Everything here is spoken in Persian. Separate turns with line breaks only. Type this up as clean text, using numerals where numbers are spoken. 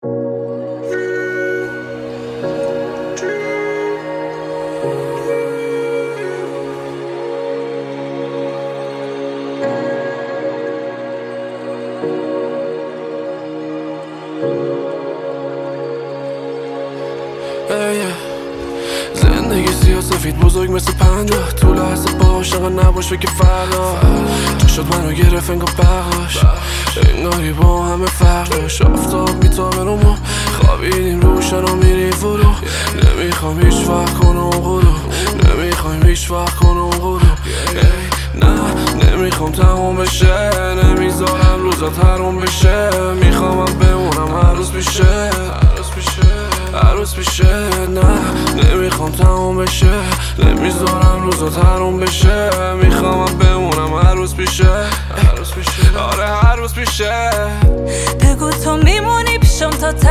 زندگی سیاسفید بزرگ مثل پنجاه، تو لحظه باش نقا نباش بگه فردا تو شد منو گرفت انگار بغلاش، انگاری با همه فرق داشت. آفتاب میتابه رو ما خوابیدیم روشن و میریم فرو، نمیخوام هیچ وقت کنم غرو، نمیخوایم هیچ وقت کنم غرو. نه نمیخوام تموم بشه، نمیذارم روزات حروم بشه، میخوامم بمونم هر روز بیشه، هر روز بیشه. نه نمیخوام تموم بشه، نمیذارم روزات حروم بشه، میخوامم بمونم هر روز بیشه، آره هر روز بیشه.
بگو تو میمونی پیشم تا